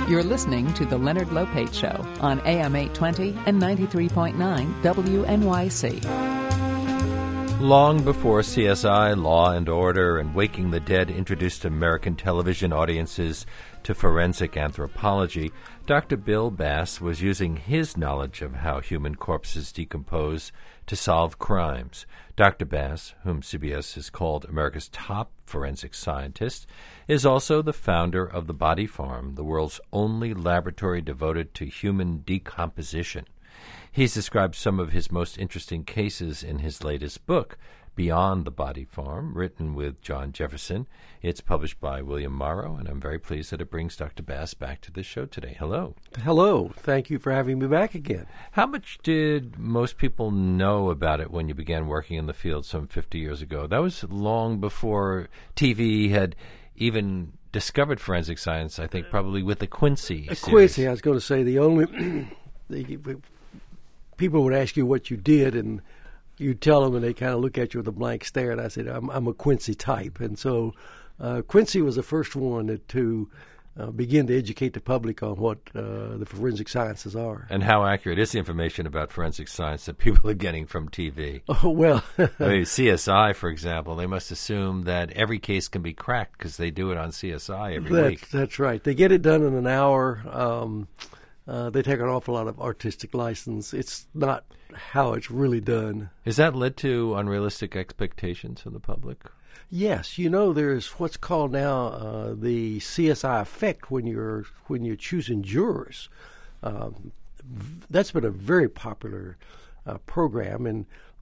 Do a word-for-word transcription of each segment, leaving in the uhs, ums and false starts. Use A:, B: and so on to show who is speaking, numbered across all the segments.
A: You're listening to The Leonard Lopate Show on A M eight twenty and ninety-three point nine W N Y C.
B: Long before C S I, Law and Order, and Waking the Dead introduced American television audiences to forensic anthropology, Doctor Bill Bass was using his knowledge of how human corpses decompose to solve crimes. Doctor Bass, whom C B S has called America's top forensic scientist, is also the founder of the Body Farm, the world's only laboratory devoted to human decomposition. He's described some of his most interesting cases in his latest book, Beyond the Body Farm, written with John Jefferson. It's published by William Morrow, and I'm very pleased that it brings Doctor Bass back to the show today. Hello.
C: Hello. Thank you for having me back again.
B: How much did most people know about it when you began working in the field some fifty years ago? That was long before T V had even discovered forensic science, I think, probably with the Quincy series.
C: Quincy, I was going to say, the only... the, people would ask you what you did, and you tell them, and they kind of look at you with a blank stare. And I said, I'm, I'm a Quincy type. And so uh, Quincy was the first one to, to uh, begin to educate the public on what uh, the forensic sciences are.
B: And how accurate is the information about forensic science that people are getting from T V?
C: Oh, well.
B: I mean, C S I, for example, they must assume that every case can be cracked because they do it on C S I every
C: that's,
B: week.
C: That's right. They get it done in an hour. Um, uh, they take an awful lot of artistic license. It's not how it's really done.
B: Has that led to unrealistic expectations of the public?
C: Yes, you know, there's what's called now uh, the C S I effect when you're when you're choosing jurors. Um, that's been a very popular uh, program, and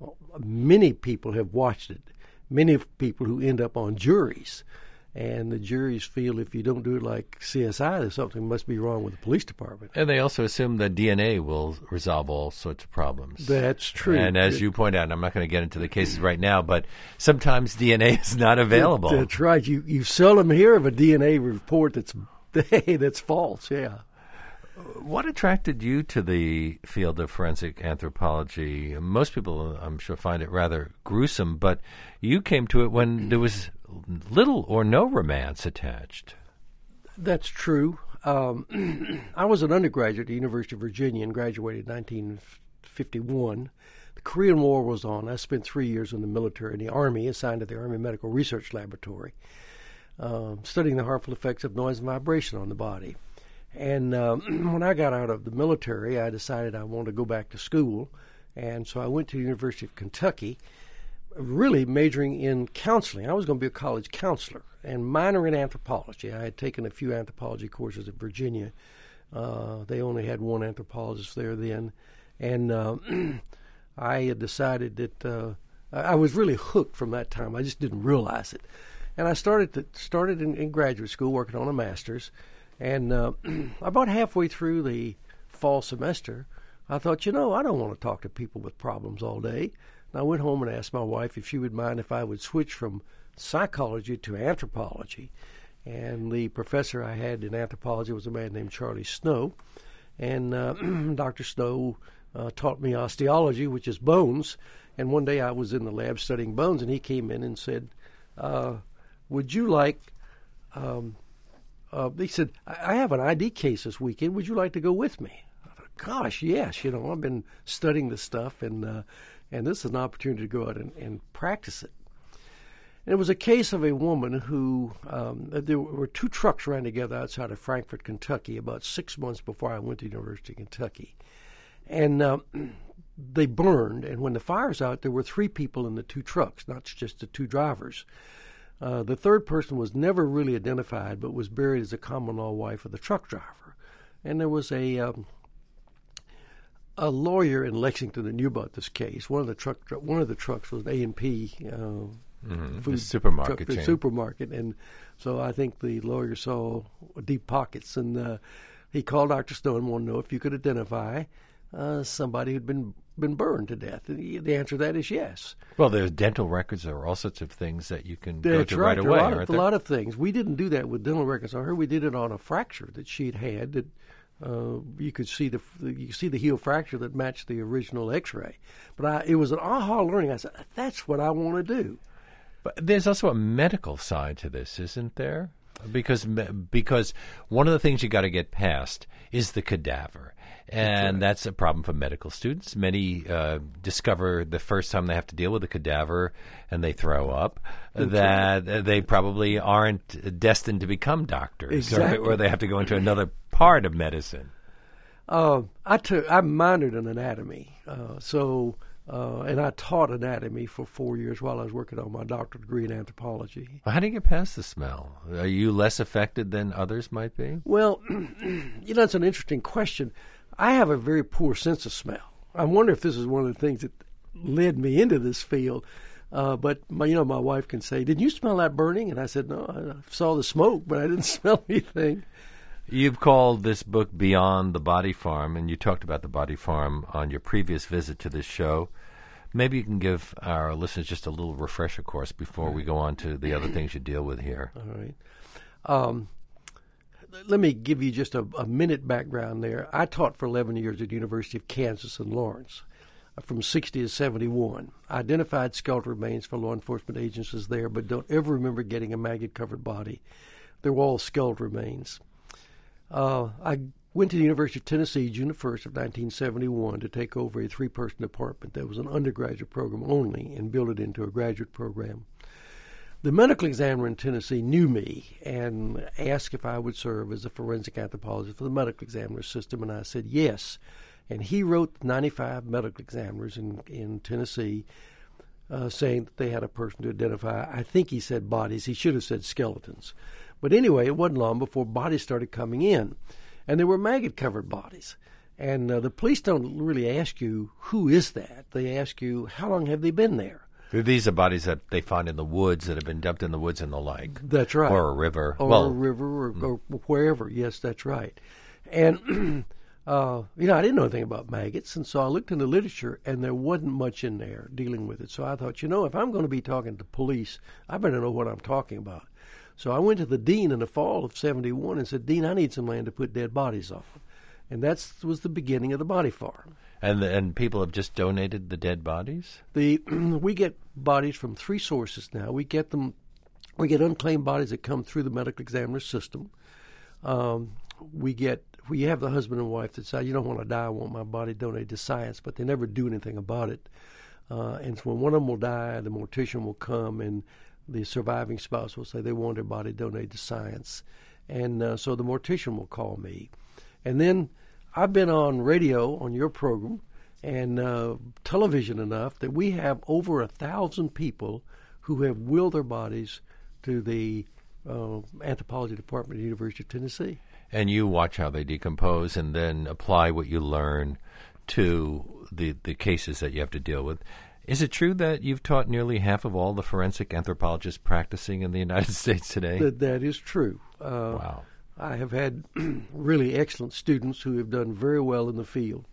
C: many people have watched it. Many people who end up on juries, and the juries feel if you don't do it like C S I, there's something must be wrong with the police department.
B: And they also assume that D N A will resolve all sorts of problems.
C: That's true.
B: And as you point out, and I'm not going to get into the cases right now, but sometimes D N A is not available.
C: That's right. You you seldom hear of a D N A report that's that's false. Yeah.
B: What attracted you to the field of forensic anthropology? Most people, I'm sure, find it rather gruesome, but you came to it when there was little or no romance attached.
C: That's true. Um, I was an undergraduate at the University of Virginia and graduated in nineteen fifty-one. The Korean War was on. I spent three years in the military, in the Army, assigned to the Army Medical Research Laboratory, uh, studying the harmful effects of noise and vibration on the body. And um, when I got out of the military, I decided I wanted to go back to school. And so I went to the University of Kentucky, really majoring in counseling. I was going to be a college counselor and minor in anthropology. I had taken a few anthropology courses at Virginia. Uh, they only had one anthropologist there then. And uh, I had decided that uh, I was really hooked from that time. I just didn't realize it. And I started to, started in, in graduate school working on a master's. And uh, about halfway through the fall semester, I thought, you know, I don't want to talk to people with problems all day. And I went home and asked my wife if she would mind if I would switch from psychology to anthropology. And the professor I had in anthropology was a man named Charlie Snow. And uh, Doctor Snow uh, taught me osteology, which is bones. And one day I was in the lab studying bones, and he came in and said, uh, would you like... Um, Uh, he said, I have an I D case this weekend. Would you like to go with me? I thought, gosh, yes. You know, I've been studying this stuff, and uh, and this is an opportunity to go out and, and practice it. And it was a case of a woman who, um, there were two trucks ran together outside of Frankfort, Kentucky, about six months before I went to the University of Kentucky. And uh, they burned, and when the fire's out, there were three people in the two trucks, not just the two drivers. Uh, the third person was never really identified, but was buried as a common-law wife of the truck driver. And there was a um, a lawyer in Lexington that knew about this case. One of the truck one of the trucks was an A and P uh,
B: mm-hmm.
C: food
B: the supermarket
C: truck, the
B: chain.
C: supermarket, and so I think the lawyer saw deep pockets, and uh, he called Doctor Snow and wanted to know if you could identify uh, somebody who'd been. been burned to death? And the answer to that is yes.
B: Well, there's dental records. There are all sorts of things that you can
C: That's
B: go to
C: right,
B: right away,
C: a lot,
B: aren't
C: a
B: there?
C: lot of things. We didn't do that with dental records. I heard we did it on a fracture that she'd had. That uh, you could see the you could see the heel fracture that matched the original X-ray. But I, it was an aha learning. I said, that's what I want to do.
B: But there's also a medical side to this, isn't there? Because because one of the things you got to get past is the cadaver. And that's, right. that's a problem for medical students. Many uh, discover the first time they have to deal with a cadaver and they throw up that's that right. they probably aren't destined to become doctors.
C: Exactly.
B: Or, or they have to go into another part of medicine.
C: Uh, I took I minored in anatomy, uh, so uh, and I taught anatomy for four years while I was working on my doctorate degree in anthropology.
B: Well, how do you get past the smell? Are you less affected than others might be?
C: Well, you know, it's an interesting question. I have a very poor sense of smell. I wonder if this is one of the things that led me into this field. Uh, but my, you know, my wife can say, "Did you smell that burning?" And I said, "No, I saw the smoke, but I didn't smell anything."
B: You've called this book Beyond the Body Farm, and you talked about the Body Farm on your previous visit to this show. Maybe you can give our listeners just a little refresher course before we go on to the other things you deal with here.
C: All right. Um, let me give you just a, a minute background there. I taught for eleven years at the University of Kansas in Lawrence, from sixty to seventy-one. I identified skeletal remains for law enforcement agencies there, but don't ever remember getting a maggot-covered body. They were all skeletal remains. Uh, I went to the University of Tennessee June first of nineteen seventy-one to take over a three-person department that was an undergraduate program only and build it into a graduate program. The medical examiner in Tennessee knew me and asked if I would serve as a forensic anthropologist for the medical examiner system, and I said yes. And he wrote ninety-five medical examiners in, in Tennessee uh, saying that they had a person to identify. I think he said bodies. He should have said skeletons. But anyway, it wasn't long before bodies started coming in, and they were maggot-covered bodies. And uh, the police don't really ask you, who is that? They ask you, how long have they been there?
B: These are bodies that they find in the woods, that have been dumped in the woods and the like.
C: That's right.
B: Or a river.
C: Or
B: well,
C: a river or, mm. or wherever. Yes, that's right. And, uh, you know, I didn't know anything about maggots, and so I looked in the literature, and there wasn't much in there dealing with it. So I thought, you know, if I'm going to be talking to police, I better know what I'm talking about. So I went to the dean in the fall of seventy-one and said, "Dean, I need some land to put dead bodies on." And that was the beginning of the body farm.
B: And the, and people have just donated the dead bodies?
C: The we get bodies from three sources now. We get them, we get unclaimed bodies that come through the medical examiner system. Um, we get we have the husband and wife that say, "You don't want to die. I want my body donated to science," but they never do anything about it. Uh, and so when one of them will die, the mortician will come and the surviving spouse will say they want their body donated to science. And uh, so the mortician will call me. And then I've been on radio on your program and uh, television enough that we have over a thousand people who have willed their bodies to the uh, anthropology department at the University of Tennessee.
B: And you watch how they decompose and then apply what you learn to the, the cases that you have to deal with. Is it true that you've taught nearly half of all the forensic anthropologists practicing in the United States today?
C: That, that is true. Uh,
B: wow.
C: I have had really excellent students who have done very well in the field.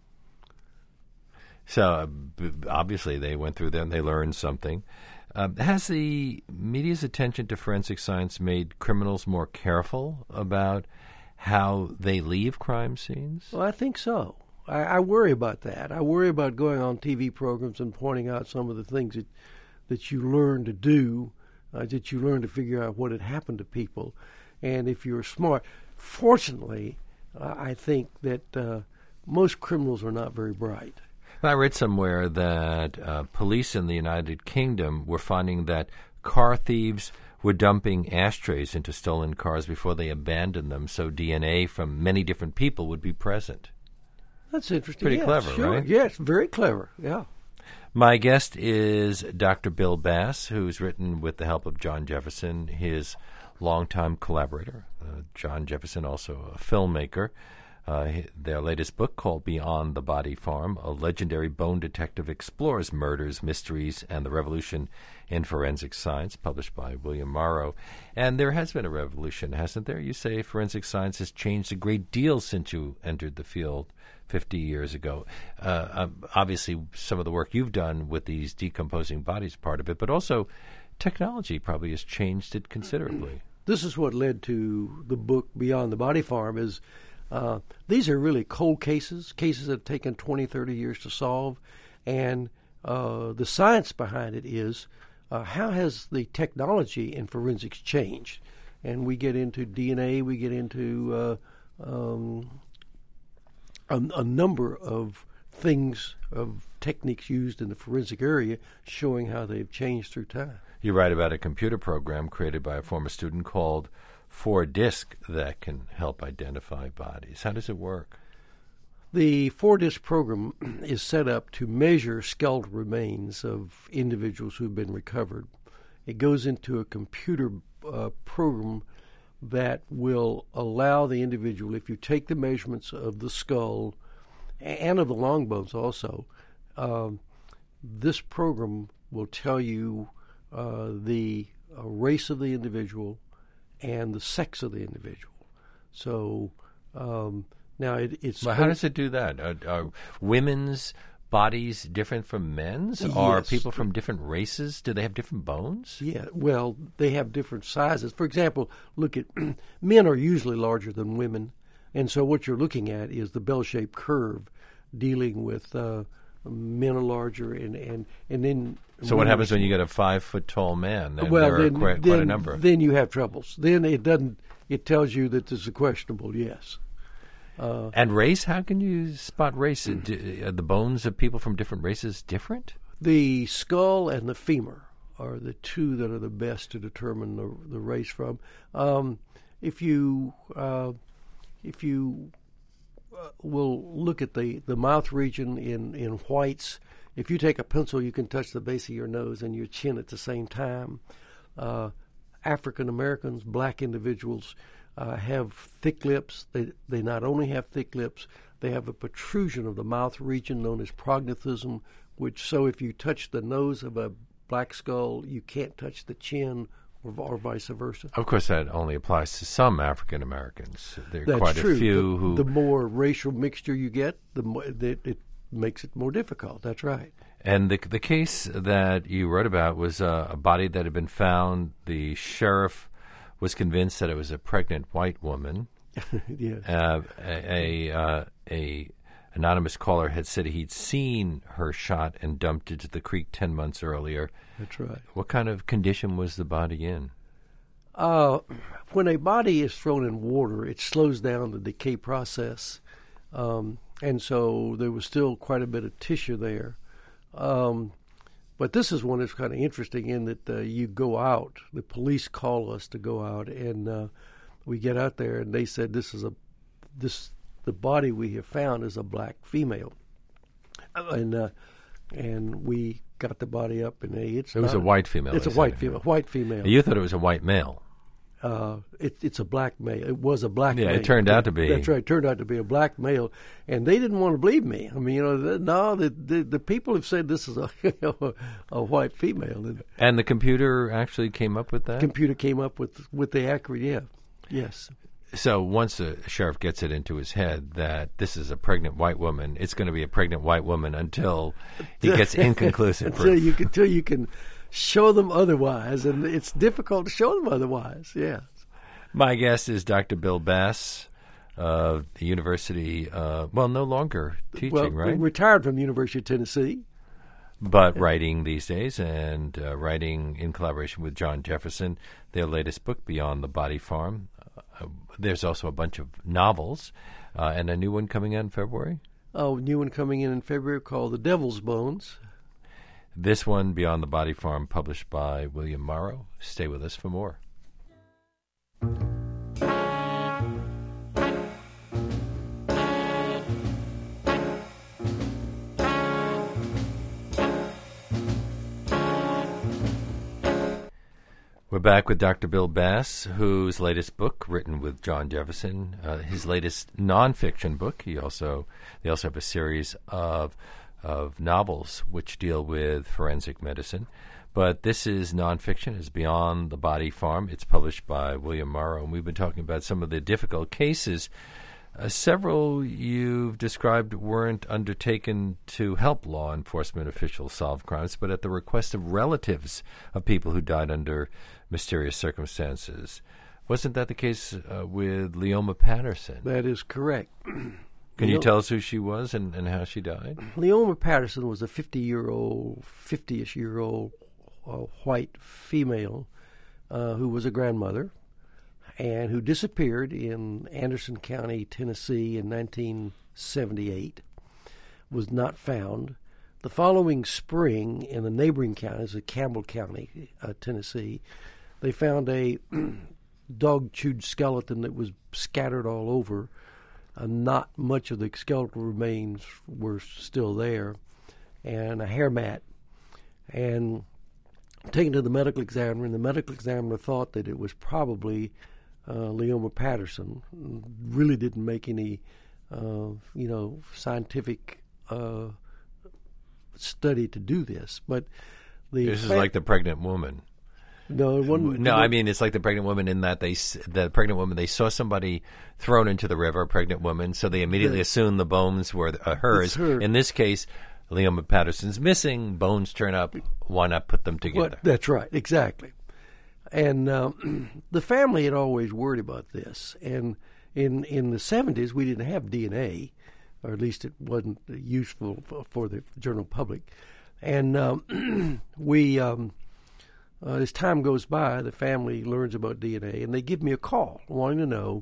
B: So uh, b- obviously they went through there and they learned something. Uh, has the media's attention to forensic science made criminals more careful about how they leave crime scenes?
C: Well, I think so. I, I worry about that. I worry about going on T V programs and pointing out some of the things that, that you learn to do, uh, that you learn to figure out what had happened to people. And if you're smart, fortunately, uh, I think that uh, most criminals are not very bright.
B: I read somewhere that uh, police in the United Kingdom were finding that car thieves were dumping ashtrays into stolen cars before they abandoned them, so D N A from many different people would be present.
C: That's interesting.
B: Pretty
C: yes,
B: clever,
C: sure.
B: right?
C: Yes, very clever, yeah.
B: My guest is Doctor Bill Bass, who's written with the help of John Jefferson, his longtime collaborator. Uh, John Jefferson, also a filmmaker. Uh, their latest book, called Beyond the Body Farm, a legendary bone detective explores murders, mysteries, and the revolution in forensic science, published by William Morrow. And there has been a revolution, hasn't there? You say forensic science has changed a great deal since you entered the field fifty years ago. Uh, um, obviously, some of the work you've done with these decomposing bodies, part of it, but also technology probably has changed it considerably.
C: This is what led to the book Beyond the Body Farm. Is uh, these are really cold cases, cases that have taken twenty, thirty years to solve, and uh, the science behind it is uh, how has the technology in forensics changed? and we get into D N A, we get into uh, um, a, a number of things, of techniques used in the forensic area, showing how they've changed through time.
B: You write about a computer program created by a former student called four disk that can help identify bodies. How does it work?
C: The four disk program is set up to measure skeletal remains of individuals who've been recovered. It goes into a computer uh, program that will allow the individual, if you take the measurements of the skull and of the long bones also, um, this program will tell you uh, the uh, race of the individual and the sex of the individual. So um, now it, it's...
B: Well, how does it do that? Are, are women's bodies different from men's?
C: Yes.
B: Are people from different races? Do they have different bones?
C: Yeah, well, they have different sizes. For example, look at men are usually larger than women, and so what you're looking at is the bell-shaped curve dealing with uh, men are larger, and, and, and then...
B: So what happens when you get a five-foot-tall man? Then
C: well,
B: there
C: then,
B: are quite,
C: then,
B: quite a number.
C: Then you have troubles. Then it doesn't... It tells you that this is questionable, yes.
B: Uh, and race? How can you spot race? Do, are the bones of people from different races different?
C: The skull and the femur are the two that are the best to determine the, the race from. Um, if you uh, if you uh, will look at the, the mouth region in, in whites, if you take a pencil, you can touch the base of your nose and your chin at the same time. Uh, African Americans, black individuals, Uh, have thick lips. They they not only have thick lips, they have a protrusion of the mouth region known as prognathism, which so if you touch the nose of a black skull, you can't touch the chin, or, or vice versa.
B: Of course, that only applies to some African Americans. There are
C: That's
B: quite
C: true.
B: a few
C: the,
B: who...
C: The more racial mixture you get, the more that it makes it more difficult. That's right.
B: And the the case that you wrote about was uh, a body that had been found. The sheriff was convinced that it was a pregnant white woman.
C: Yes.
B: Uh, a a, uh, a anonymous caller had said he'd seen her shot and dumped into the creek ten months earlier.
C: That's right.
B: What kind of condition was the body in?
C: Uh, when a body is thrown in water, it slows down the decay process, um, and so there was still quite a bit of tissue there. Um, But this is one that's kind of interesting in that uh, you go out. The police call us to go out, and uh, we get out there, and they said this is a this the body we have found is a black female, and uh, and we got the body up, and hey, it's
B: it was
C: not,
B: a white female.
C: It's a white female. White female.
B: You thought it was a white male.
C: Uh, it, it's a black male. It was a black
B: yeah,
C: male.
B: Yeah, it turned out to be.
C: That's right. It turned out to be a black male, and they didn't want to believe me. I mean, you know, the, no, the, the the people have said this is a a white female. And,
B: and the computer actually came up with that?
C: The computer came up with with the accurate, yeah, yes.
B: So once the sheriff gets it into his head that this is a pregnant white woman, it's going to be a pregnant white woman until he gets inconclusive
C: until
B: proof.
C: you can, until you can show them otherwise, and it's difficult to show them otherwise. Yeah.
B: My guest is Doctor Bill Bass of the University. Uh, well, no longer teaching,
C: well,
B: right?
C: Retired from the University of Tennessee,
B: but yeah. Writing these days, and uh, writing in collaboration with John Jefferson. Their latest book, Beyond the Body Farm. Uh, there's also a bunch of novels, uh, and a new one coming out in February.
C: Oh, new one coming in in February called The Devil's Bones.
B: This one, Beyond the Body Farm, published by William Morrow. Stay with us for more. We're back with Doctor Bill Bass, whose latest book, written with John Jefferson, uh, his latest nonfiction book. He also they also have a series of of novels which deal with forensic medicine. But this is nonfiction. It's Beyond the Body Farm. It's published by William Morrow, and we've been talking about some of the difficult cases. Uh, several you've described weren't undertaken to help law enforcement officials solve crimes, but at the request of relatives of people who died under mysterious circumstances. Wasn't that the case uh, with Leoma Patterson?
C: That is correct.
B: Can you tell us who she was and, and how she died?
C: Leoma Patterson was a fifty-year-old, fifty-ish-year-old uh, white female uh, who was a grandmother, and who disappeared in Anderson County, Tennessee in nineteen seventy-eight, was not found. The following spring, in the neighboring counties of Campbell County, uh, Tennessee, they found a dog-chewed skeleton that was scattered all over. Uh, not much of the skeletal remains were still there, and a hair mat. And taken to the medical examiner, and the medical examiner thought that it was probably uh, Leoma Patterson. Really didn't make any, uh, you know, scientific uh, study to do this. But the
B: this
C: fact,
B: is like the pregnant woman.
C: No, it wasn't.
B: No, I mean it's like the pregnant woman in that they the pregnant woman they saw somebody thrown into the river, a pregnant woman, so they immediately
C: the,
B: assumed the bones were uh, hers.
C: Her.
B: In this case, Leoma Patterson's missing. Bones turn up. Why not put them together?
C: Well, that's right, exactly. And um, the family had always worried about this. And in in the seventies, we didn't have D N A, or at least it wasn't useful for, for the general public. And um, we, um, uh, as time goes by, the family learns about D N A, and they give me a call wanting to know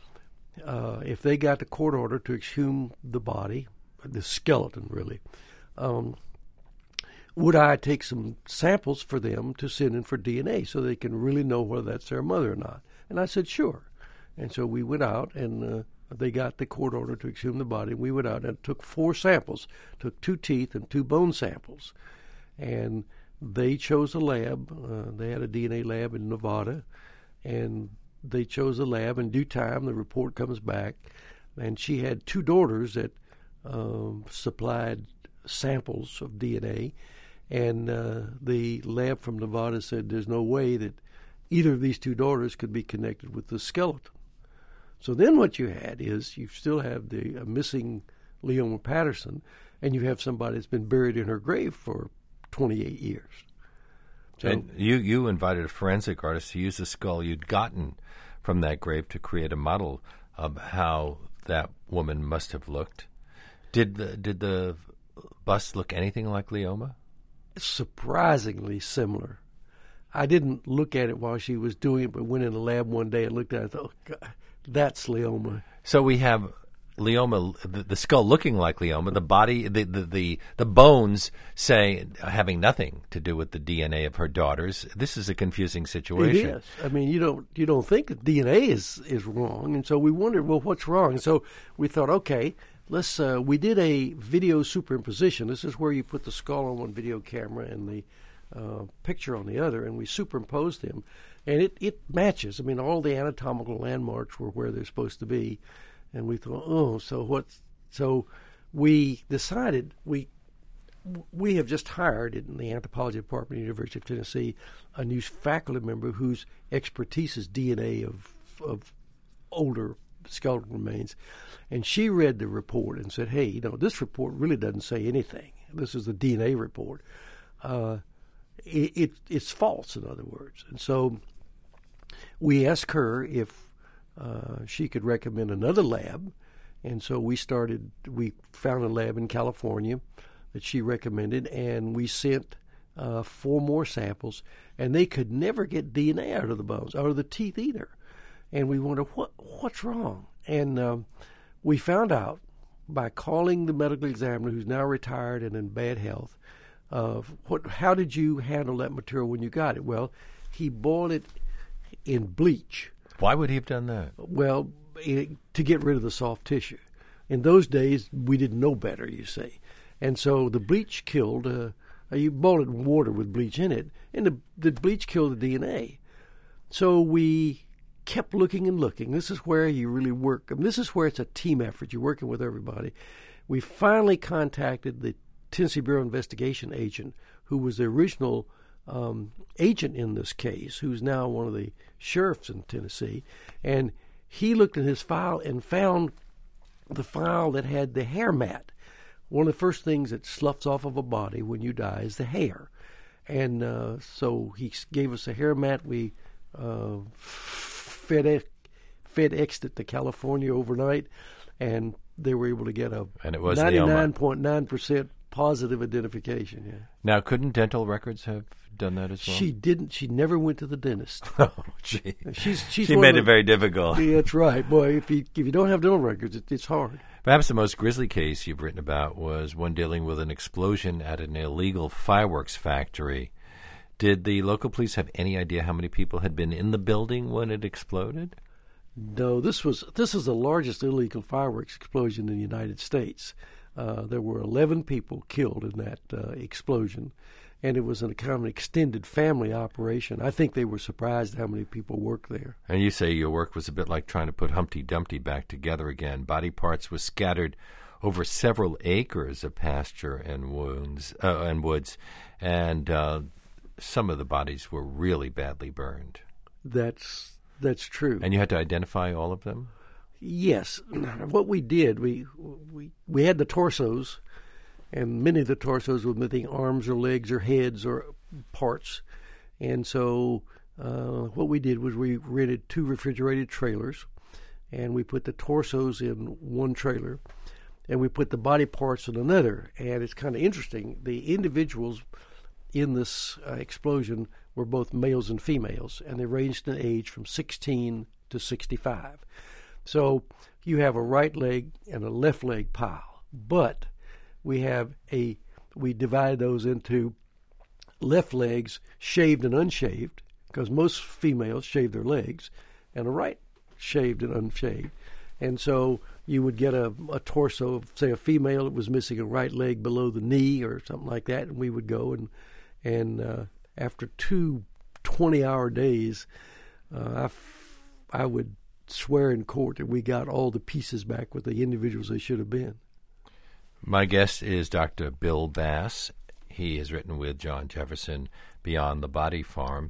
C: uh, if they got the court order to exhume the body, the skeleton, really. Um, would I take some samples for them to send in for D N A so they can really know whether that's their mother or not? And I said, sure. And so we went out, and uh, they got the court order to exhume the body. We went out and took four samples, took two teeth and two bone samples. And they chose a lab. Uh, they had a D N A lab in Nevada, and they chose a lab. In due time, the report comes back, and she had two daughters that um, supplied samples of D N A, and uh, the lab from Nevada said there's no way that either of these two daughters could be connected with the skeleton. So then what you had is you still have the uh, missing Leoma Patterson, and you have somebody that's been buried in her grave for twenty-eight years. So,
B: and you, you invited a forensic artist to use the skull you'd gotten from that grave to create a model of how that woman must have looked. Did the, did the bust look anything like Leoma?
C: Surprisingly similar. I didn't look at it while she was doing it, but went in the lab one day and looked at it and thought, oh, God, that's Leoma.
B: So we have Leoma, the, the skull looking like Leoma, the body, the, the, the, the bones say having nothing to do with the D N A of her daughters. This is a confusing situation.
C: It is. I mean, you don't you don't think that D N A is, is wrong, and so we wondered, well, what's wrong? And so we thought, okay, let's. Uh, we did a video superimposition. This is where you put the skull on one video camera and the uh, picture on the other, and we superimposed them, and it, it matches. I mean, all the anatomical landmarks were where they're supposed to be. And we thought, oh, so what's so? We decided we we have just hired in the anthropology department at the University of Tennessee a new faculty member whose expertise is D N A of of older skeletal remains, and she read the report and said, hey, you know, this report really doesn't say anything. This is the D N A report. Uh, it, it it's false, in other words. And so we asked her if Uh, she could recommend another lab, and so we started, we found a lab in California that she recommended, and we sent uh, four more samples, and they could never get D N A out of the bones, out of the teeth either. And we wondered, what what's wrong? And um, we found out by calling the medical examiner, who's now retired and in bad health, uh, what, how did you handle that material when you got it? Well, he boiled it in bleach.
B: Why would he have done that?
C: Well, it, to get rid of the soft tissue. In those days, we didn't know better, you see. And so the bleach killed, uh, you boiled it in water with bleach in it, and the, the bleach killed the D N A. So we kept looking and looking. This is where you really work. I mean, this is where it's a team effort. You're working with everybody. We finally contacted the Tennessee Bureau of Investigation agent, who was the original Um, agent in this case, who's now one of the sheriffs in Tennessee, and he looked in his file and found the file that had the hair mat. One of the first things that sloughs off of a body when you die is the hair, and uh, so he gave us a hair mat. We uh, FedEx FedExed it to California overnight, and they were able to get a
B: and it was
C: ninety-nine point nine percent positive identification. Yeah.
B: Now, couldn't dental records have done that as well?
C: She didn't. She never went to the dentist.
B: Oh, gee.
C: She's, she's
B: she made it very difficult.
C: Yeah, that's right. Boy, if you, if you don't have dental records, it, it's hard.
B: Perhaps the most grisly case you've written about was one dealing with an explosion at an illegal fireworks factory. Did the local police have any idea how many people had been in the building when it exploded?
C: No, this was this is the largest illegal fireworks explosion in the United States. Uh, there were eleven people killed in that uh, explosion, and it was a kind of an extended family operation. I think they were surprised how many people worked there.
B: And you say your work was a bit like trying to put Humpty Dumpty back together again. Body parts were scattered over several acres of pasture and wounds uh, and woods, and uh, some of the bodies were really badly burned.
C: That's that's true.
B: And you had to identify all of them?
C: Yes. What we did, we we we had the torsos, and many of the torsos were missing arms or legs or heads or parts. And so uh, what we did was we rented two refrigerated trailers, and we put the torsos in one trailer, and we put the body parts in another. And it's kind of interesting. The individuals in this uh, explosion were both males and females, and they ranged in age from sixteen to sixty-five. So you have a right leg and a left leg pile, but we have a we divide those into left legs shaved and unshaved, because most females shave their legs, and a right shaved and unshaved. And so you would get a, a torso of, say, a female that was missing a right leg below the knee or something like that, and we would go and and uh, after two twenty-hour days, uh, I, f- I would swear in court that we got all the pieces back with the individuals they should have been.
B: My guest is Doctor Bill Bass. He has written with John Jefferson Beyond the Body Farm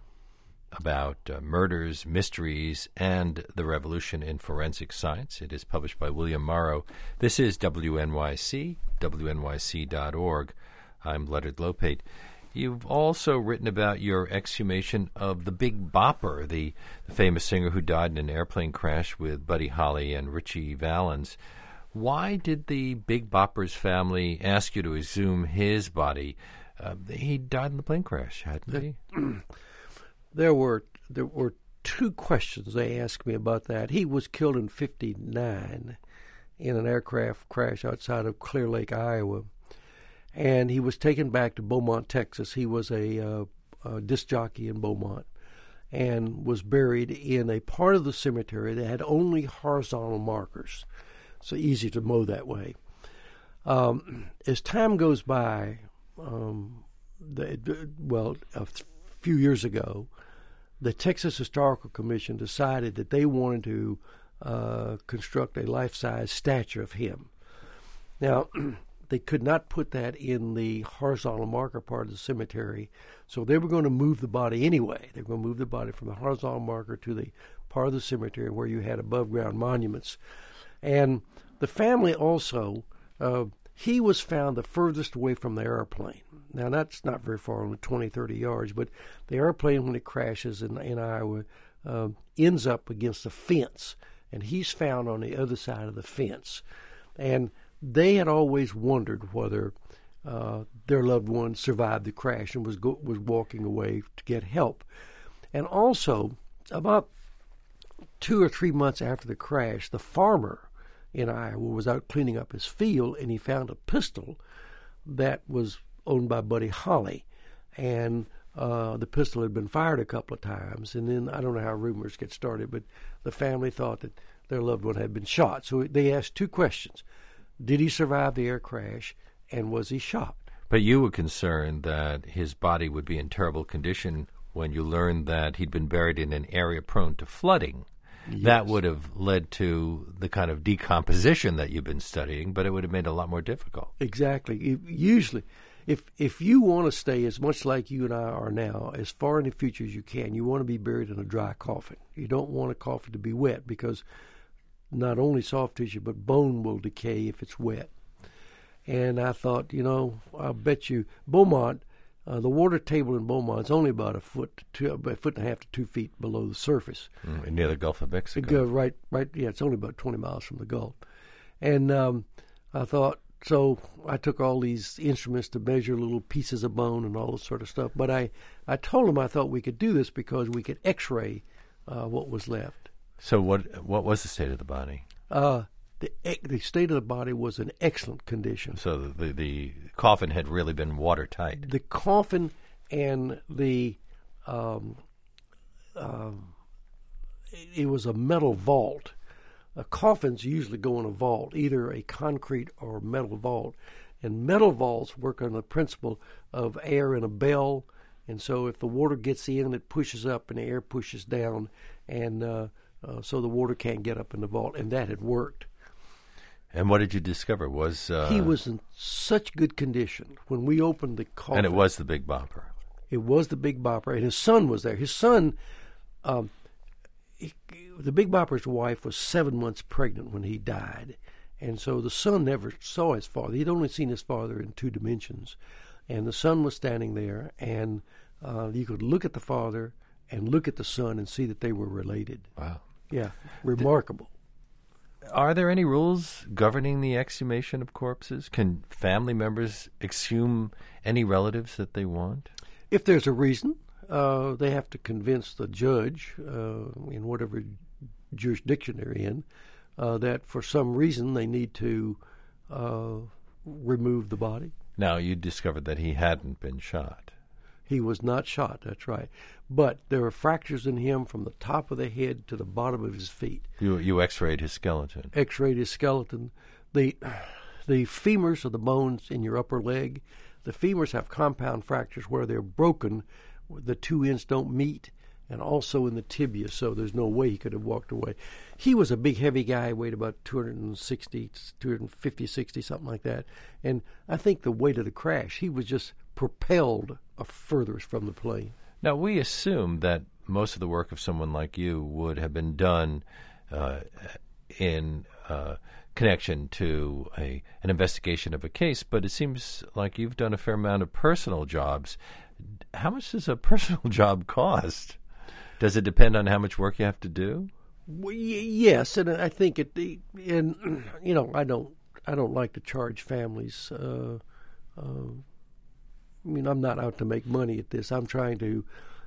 B: about uh, murders, mysteries, and the revolution in forensic science. It is published by William Morrow. This is W N Y C, W N Y C dot org. I'm Leonard Lopate. You've also written about your exhumation of the Big Bopper, the, the famous singer who died in an airplane crash with Buddy Holly and Ritchie Valens. Why did the Big Bopper's family ask you to exhume his body? Uh, he died in the plane crash, hadn't he?
C: There were there were two questions they asked me about that. He was killed in fifty-nine in an aircraft crash outside of Clear Lake, Iowa. And he was taken back to Beaumont, Texas. He was a, uh, a disc jockey in Beaumont and was buried in a part of the cemetery that had only horizontal markers, so easy to mow that way. Um, as time goes by, um, the, well, a few years ago, the Texas Historical Commission decided that they wanted to uh, construct a life-size statue of him. Now, they could not put that in the horizontal marker part of the cemetery, so they were going to move the body anyway. They were going to move the body from the horizontal marker to the part of the cemetery where you had above-ground monuments. And the family also, uh, he was found the furthest away from the airplane. Now, that's not very far, only twenty, thirty yards, but the airplane, when it crashes in, in Iowa, uh, ends up against a fence, and he's found on the other side of the fence. And they had always wondered whether uh, their loved one survived the crash and was go- was walking away to get help. And also, about two or three months after the crash, the farmer in Iowa was out cleaning up his field, and he found a pistol that was owned by Buddy Holly. And uh, the pistol had been fired a couple of times. And then, I don't know how rumors get started, but the family thought that their loved one had been shot. So they asked two questions. Did he survive the air crash, and was he shot?
B: But you were concerned that his body would be in terrible condition when you learned that he'd been buried in an area prone to flooding. Yes. That would have led to the kind of decomposition that you've been studying, but it would have made it a lot more difficult.
C: Exactly. Usually, if if you want to stay as much like you and I are now, as far in the future as you can, you want to be buried in a dry coffin. You don't want a coffin to be wet, because not only soft tissue, but bone will decay if it's wet. And I thought, you know, I'll bet you Beaumont, uh, the water table in Beaumont is only about a foot, to, about a foot and a half to two feet below the surface.
B: Mm, near the Gulf of Mexico.
C: It go right, right. Yeah, it's only about twenty miles from the Gulf. And um, I thought, so I took all these instruments to measure little pieces of bone and all this sort of stuff. But I, I told him I thought we could do this because we could X-ray uh, what was left.
B: So what what was the state of the body?
C: Uh, the the state of the body was in excellent condition.
B: So the the, the coffin had really been watertight.
C: The coffin and the um, um, it was a metal vault. Uh, coffins usually go in a vault, either a concrete or metal vault. And metal vaults work on the principle of air in a bell. And so if the water gets in, it pushes up and the air pushes down. And uh, uh, so the water can't get up in the vault. And that had worked.
B: And what did you discover? Was uh...
C: He was in such good condition. When we opened the coffin.
B: And it was the Big Bopper.
C: It was the Big Bopper. And his son was there. His son... Um, He, the Big Bopper's wife was seven months pregnant when he died, and so the son never saw his father. He'd only seen his father in two dimensions, and the son was standing there, and uh, you could look at the father and look at the son and see that they were related.
B: Wow.
C: Yeah, remarkable.
B: Are there any rules governing the exhumation of corpses? Can family members exhume any relatives that they want?
C: If there's a reason. Uh, they have to convince the judge uh, in whatever jurisdiction they're in uh, that for some reason they need to uh, remove the body.
B: Now, you discovered that he hadn't been shot.
C: He was not shot, that's right. But there were fractures in him from the top of the head to the bottom of his feet.
B: You you x-rayed his skeleton.
C: X-rayed his skeleton. The, the femurs are the bones in your upper leg. The femurs have compound fractures where they're broken. The two ends don't meet, and also in the tibia, so there's no way he could have walked away. He was a big, heavy guy, weighed about two hundred sixty, two fifty, sixty, something like that. And I think the weight of the crash, he was just propelled furthest from the plane.
B: Now, we assume that most of the work of someone like you would have been done uh, in uh, connection to a an investigation of a case, but it seems like you've done a fair amount of personal jobs. How much does a personal job cost? Does it depend on how much work you have to do?
C: Well, y- yes, and I think it. And you know, I don't. I don't like to charge families. Uh, uh, I mean, I'm not out to make money at this. I'm trying to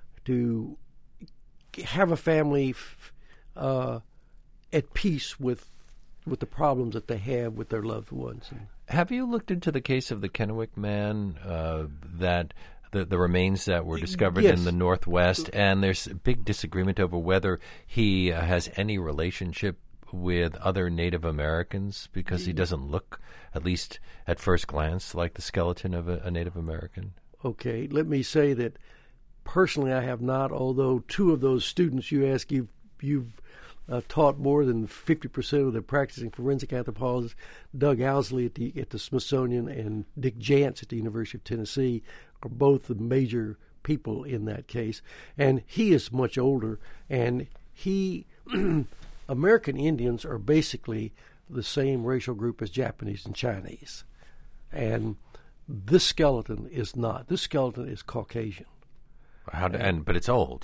C: to have a family f- uh, at peace with with the problems that they have with their loved ones. And
B: have you looked into the case of the Kennewick man uh, that? The, the remains that were discovered
C: yes.
B: in the Northwest, and there's a big disagreement over whether he uh, has any relationship with other Native Americans because he doesn't look, at least at first glance, like the skeleton of a, a Native American.
C: Okay, let me say that personally I have not, although two of those students you ask, you've, you've uh, taught more than fifty percent of the practicing forensic anthropologists, Doug Owsley at the, at the Smithsonian and Dick Jantz at the University of Tennessee, are both the major people in that case. And he is much older, and he, American Indians are basically the same racial group as Japanese and Chinese. And this skeleton is not. This skeleton is Caucasian.
B: How do, and but it's old.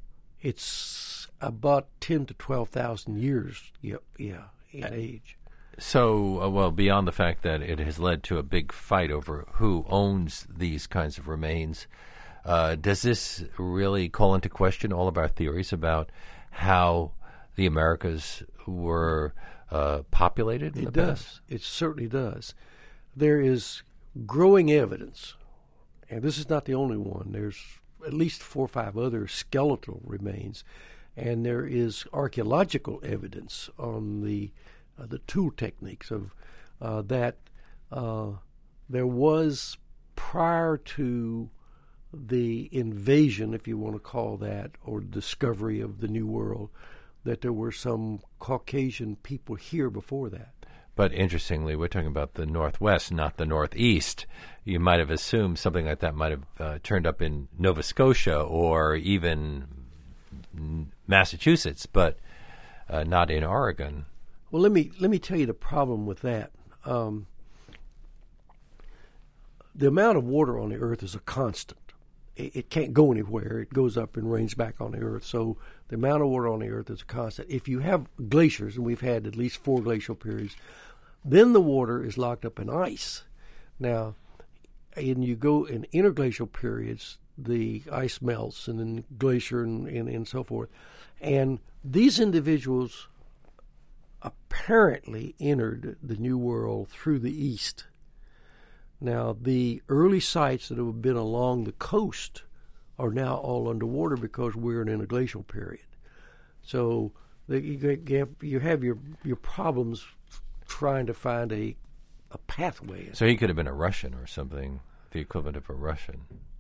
C: It's about ten to twelve thousand years, yeah, yeah, in age.
B: So, uh, well, beyond the fact that it has led to a big fight over who owns these kinds of remains, uh, does this really call into question all of our theories about how the Americas were uh, populated in
C: it
B: the
C: does.
B: past?
C: It certainly does. There is growing evidence, and this is not the only one. There's at least four or five other skeletal remains, and there is archaeological evidence on the Uh, the tool techniques of uh, that uh, there was prior to the invasion, if you want to call that, or discovery of the New World, that there were some Caucasian people here before that.
B: But interestingly, we're talking about the Northwest, not the Northeast. You might have assumed something like that might have uh, turned up in Nova Scotia or even Massachusetts, but uh, not in Oregon.
C: Well, let me let me tell you the problem with that. Um, the amount of water on the earth is a constant. It, it can't go anywhere. It goes up and rains back on the earth. So the amount of water on the earth is a constant. If you have glaciers, and we've had at least four glacial periods, Then the water is locked up in ice. Now, and you go in interglacial periods, the ice melts, and then glacier and, and, and so forth. And these individuals apparently entered the New World through the east. Now, the early sites that have been along the coast are now all underwater because we're in a glacial period. So the, you, have, you have your your problems trying to find a a pathway.
B: So he could have been a Russian or something, the equivalent of a Russian.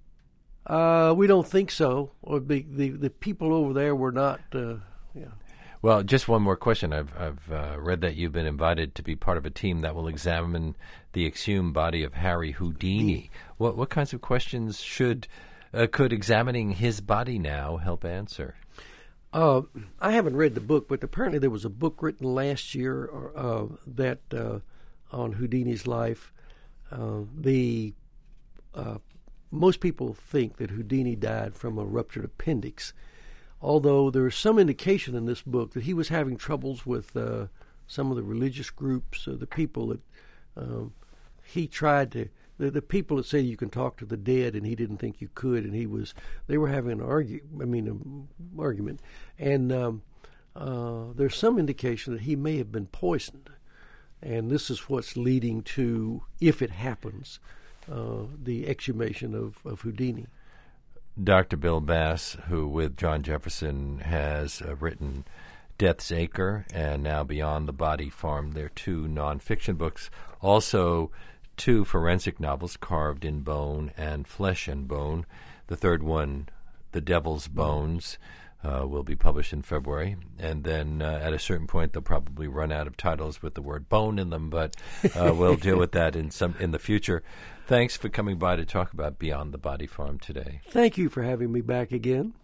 C: Uh, we don't think so. Or the, the, the people over there were not. Uh, yeah.
B: Well, just one more question. I've I've uh, read that you've been invited to be part of a team that will examine the exhumed body of Harry Houdini. What what kinds of questions should uh, could examining his body now help answer?
C: Uh, I haven't read the book, but apparently there was a book written last year uh, that uh, on Houdini's life. Uh, the uh, most people think that Houdini died from a ruptured appendix, although there is some indication in this book that he was having troubles with uh, some of the religious groups, uh, the people that um, he tried to, the, the people that say you can talk to the dead, and he didn't think you could, and he was, they were having an argue, I mean, an argument, and um, uh, there's some indication that he may have been poisoned, and this is what's leading to, if it happens, uh, the exhumation of, of Houdini.
B: Doctor Bill Bass, who with John Jefferson has uh, written Death's Acre and now Beyond the Body Farm. They're two nonfiction books. Also, two forensic novels, Carved in Bone and Flesh and Bone. The third one, The Devil's Bones, uh, will be published in February. And then uh, at a certain point, they'll probably run out of titles with the word bone in them, but uh, we'll deal with that in some in the future. Thanks for coming by to talk about Beyond the Body Farm today.
C: Thank you for having me back again.